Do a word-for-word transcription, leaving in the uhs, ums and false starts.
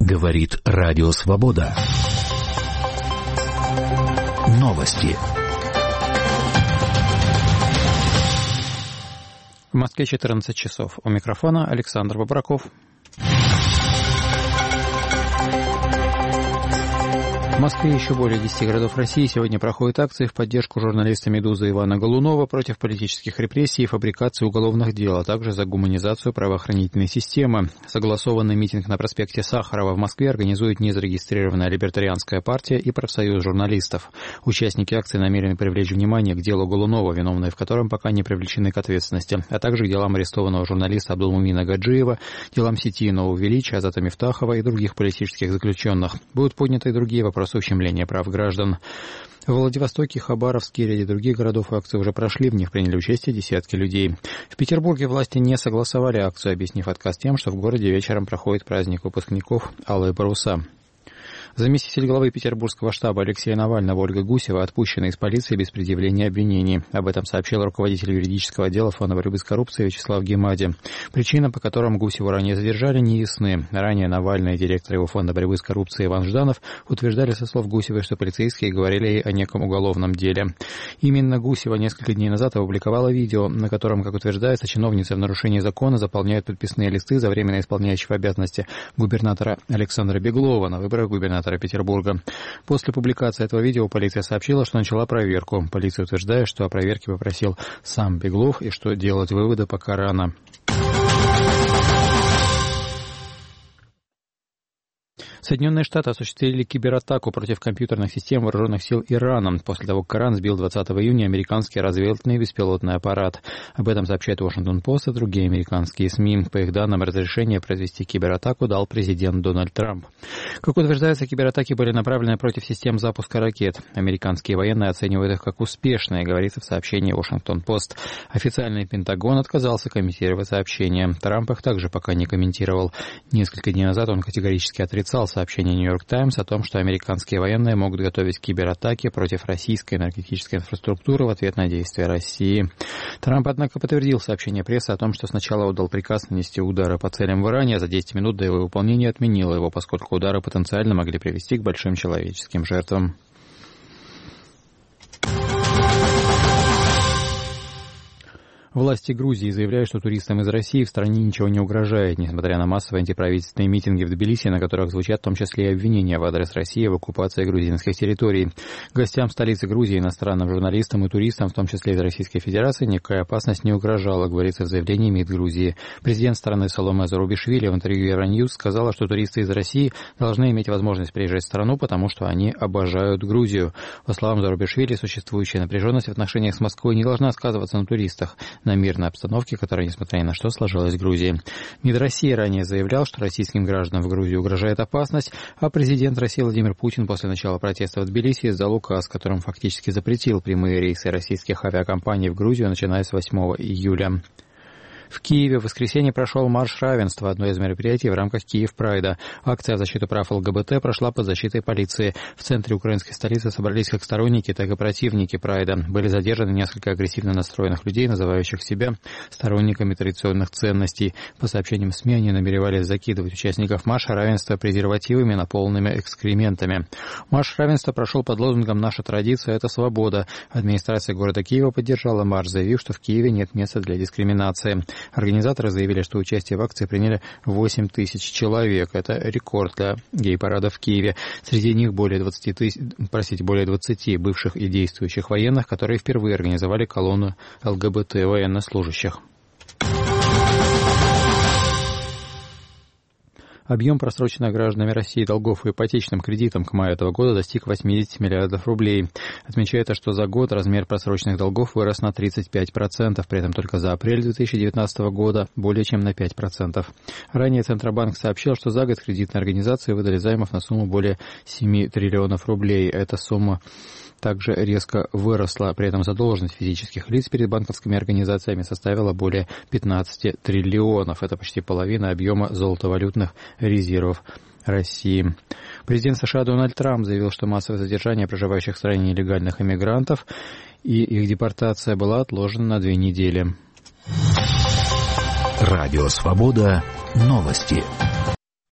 Говорит Радио Свобода. Новости. В Москве четырнадцать часов. У микрофона Александр Бобраков. В Москве и еще более десяти городов России сегодня проходят акции в поддержку журналиста «Медузы» Ивана Голунова против политических репрессий и фабрикации уголовных дел, а также за гуманизацию правоохранительной системы. Согласованный митинг на проспекте Сахарова в Москве организует незарегистрированная либертарианская партия и профсоюз журналистов. Участники акции намерены привлечь внимание к делу Голунова, виновные в котором пока не привлечены к ответственности, а также к делам арестованного журналиста Абдулмумина Гаджиева, делам сети Нового Величия, Азата Мифтахова и других политических заключенных. Будут подняты и другие вопросы ущемления прав граждан. В Владивостоке, Хабаровске и ряде других городов акции уже прошли, в них приняли участие десятки людей. В Петербурге власти не согласовали акцию, объяснив отказ тем, что в городе вечером проходит праздник выпускников «Алые паруса». Заместитель главы петербургского штаба Алексея Навального Ольга Гусева отпущена из полиции без предъявления обвинений. Об этом сообщил руководитель юридического отдела Фонда борьбы с коррупцией Вячеслав Гемади. Причины, по которым Гусеву ранее задержали, не ясны. Ранее Навальный и директор его Фонда борьбы с коррупцией Иван Жданов утверждали со слов Гусевой, что полицейские говорили ей о неком уголовном деле. Именно Гусева несколько дней назад опубликовала видео, на котором, как утверждается, чиновницы в нарушении закона заполняют подписные листы за временно исполняющего обязанности губернатора Александра Беглова на выборах губернатора Петербурга. После публикации этого видео полиция сообщила, что начала проверку. Полиция утверждает, что о проверке попросил сам Беглов и что делать выводы пока рано. Соединенные Штаты осуществили кибератаку против компьютерных систем вооруженных сил Ирана после того, как Иран сбил двадцатого июня американский разведывательный беспилотный аппарат. Об этом сообщает Вашингтон-Пост и другие американские СМИ. По их данным, разрешение произвести кибератаку дал президент Дональд Трамп. Как утверждается, кибератаки были направлены против систем запуска ракет. Американские военные оценивают их как успешные, говорится в сообщении Вашингтон-Пост. Официальный Пентагон отказался комментировать сообщения. Трамп их также пока не комментировал. Несколько дней назад он категорически отрицал сообщение «Нью-Йорк Таймс» о том, что американские военные могут готовить кибератаки против российской энергетической инфраструктуры в ответ на действия России. Трамп, однако, подтвердил сообщение прессы о том, что сначала отдал приказ нанести удары по целям в Иране, а за десять минут до его выполнения отменил его, поскольку удары потенциально могли привести к большим человеческим жертвам. Власти Грузии заявляют, что туристам из России в стране ничего не угрожает, несмотря на массовые антиправительственные митинги в Тбилиси, на которых звучат в том числе и обвинения в адрес России в оккупации грузинских территорий. Гостям столицы Грузии, иностранным журналистам и туристам, в том числе из Российской Федерации, никакая опасность не угрожала, говорится в заявлении МИД Грузии. Президент страны Саломе Зарубишвили в интервью Евроньюз сказала, что туристы из России должны иметь возможность приезжать в страну, потому что они обожают Грузию. По словам Зарубишвили, существующая напряженность в отношениях с Москвой не должна сказываться на туристах, на мирной обстановке, которая, несмотря ни на что, сложилась в Грузии. МИД России ранее заявлял, что российским гражданам в Грузии угрожает опасность, а президент России Владимир Путин после начала протеста в Тбилиси издал указ, которым фактически запретил прямые рейсы российских авиакомпаний в Грузию, начиная с восьмого июля. В Киеве в воскресенье прошел марш равенства, одно из мероприятий в рамках Киев-Прайда. Акция в защиту прав ЛГБТ прошла под защитой полиции. В центре украинской столицы собрались как сторонники, так и противники Прайда. Были задержаны несколько агрессивно настроенных людей, называющих себя сторонниками традиционных ценностей. По сообщениям СМИ, они намеревались закидывать участников марша равенства презервативами, наполненными экскрементами. Марш равенства прошел под лозунгом «Наша традиция – это свобода». Администрация города Киева поддержала марш, заявив, что в Киеве нет места для дискриминации. Организаторы заявили, что участие в акции приняли восемь тысяч человек. Это рекорд для гей-парада в Киеве. Среди них более двадцати, тысяч, простите, более двадцати бывших и действующих военных, которые впервые организовали колонну ЛГБТ военнослужащих. Объем просроченных гражданами России долгов по ипотечным кредитам к маю этого года достиг восемьдесят миллиардов рублей. Отмечается, что за год размер просроченных долгов вырос на тридцать пять процентов, при этом только за апрель две тысячи девятнадцатого года более чем на пять процентов. Ранее Центробанк сообщил, что за год кредитные организации выдали займов на сумму более семи триллионов рублей. Эта сумма также резко выросла. При этом задолженность физических лиц перед банковскими организациями составила более пятнадцати триллионов. Это почти половина объема золотовалютных резервов России. Президент США Дональд Трамп заявил, что массовое задержание проживающих в стране нелегальных иммигрантов и их депортация была отложена на две недели. Радио Свобода. Новости.